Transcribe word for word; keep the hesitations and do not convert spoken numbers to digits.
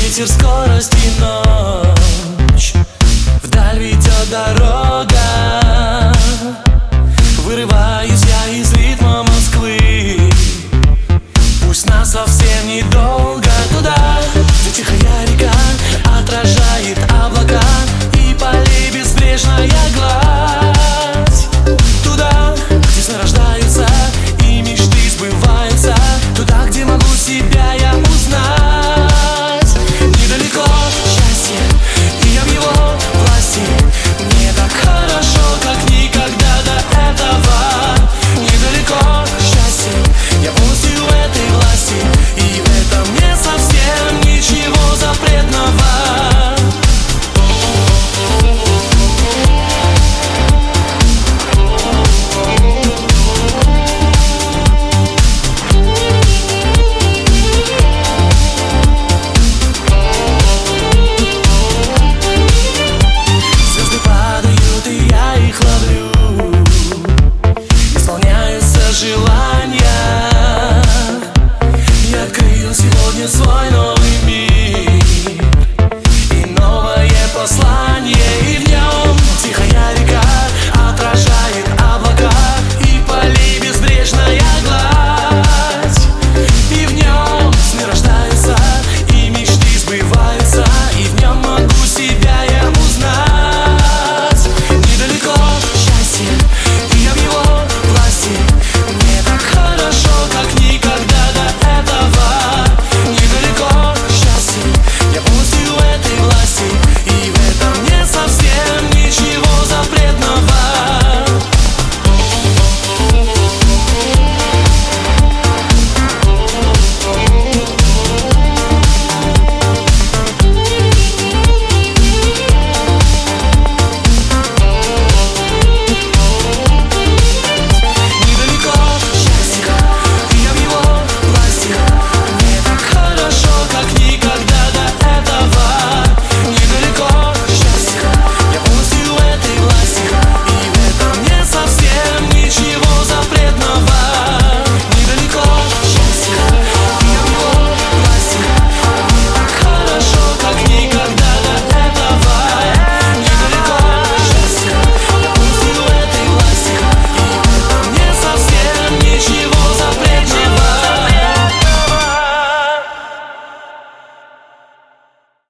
ветер, скорость и ночь. Вдаль ведет дорога. Вырываюсь я из ритма Москвы. Пусть нас совсем недолго туда, где тихая река отражает облака и полей безбрежная гладь. Туда, где сны рождаются и мечты сбываются. Туда, где могу себя я узнать. Недалеко счастье, и я в его власти. Мне так хорошо, как никогда до этого. Недалеко счастье, я полностью в этой власти. И в этом нет совсем ничего запретного. Желания. Я открыл сегодня свой